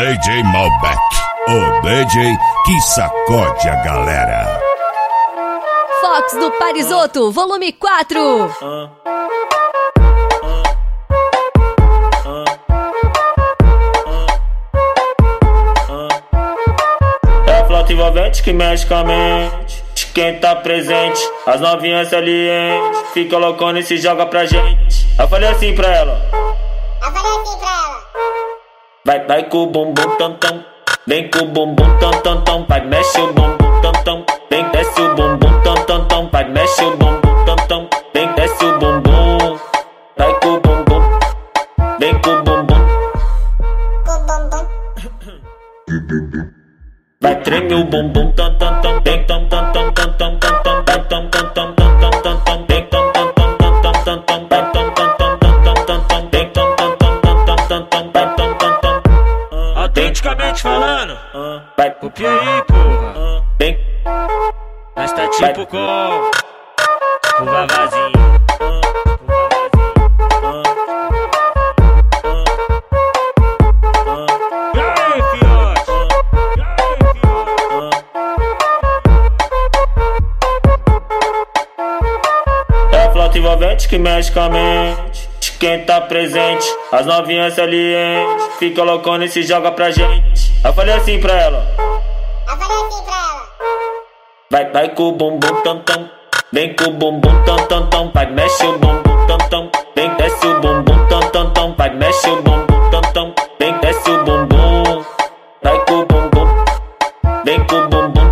DJ Malbec, o DJ que sacode a galera. Fox do Parisoto, volume 4. É a flauta envolvente que mexe com a mente de quem tá presente. As novinhas salientes fica loucona e se joga pra gente. Eu falei assim pra ela. Vai com o bumbum tam tam, vem com o bumbum tam tam tam, vai mexe o bumbum tam tam, vem desce o bumbum tam tam tam, vai mexe o bumbum tam tam, vem desce o bumbum, vai com o bumbum, vem com o bumbum, vai treme o bumbum tam tam tam, vem tam tam tam tam tam tam tam tam tam tam tam tam tam tam, vem tam tam tam tam tam tam tam tam tam tam tam tam tam, vem tam tam tam tam tam tam tam tam tam tam. Autenticamente falando, Vai, copia aí, porra. vem, Nós tá tipo com o Vavazinho. E aí, fiote? É a flauta envolvente que mexe com a mente de quem tá presente. As novinhas salientes fica loucona e se joga pra gente. Eu falei assim pra ela. Vai com o bumbum tam tam, vem com o bumbum tam tam tam, vai mexe o bumbum tam tam, vem desce o bumbum tam tam tam, vai mexe o bumbum tam tam, vem desce o bumbum, vai com o bumbum, vem com o bumbum,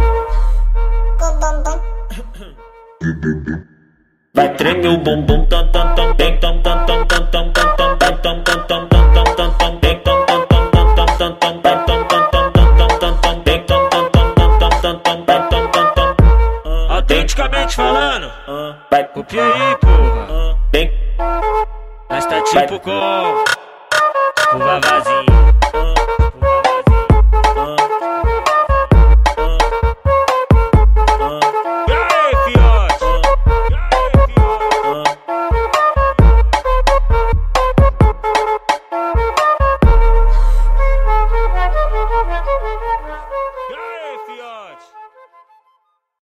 vai treme o bumbum tam tam tam, vem tam tam tam tam tam tam tam tam tam tam tam tam tam tam, vem tam tam tam tam tam tam tam tam tam tam tam tam tam, vem tam tam tam tam tam tam tam tam tam. Autenticamente falando, Vai, copia aí, porra. vem, Nós tá tipo com o Vavazinho.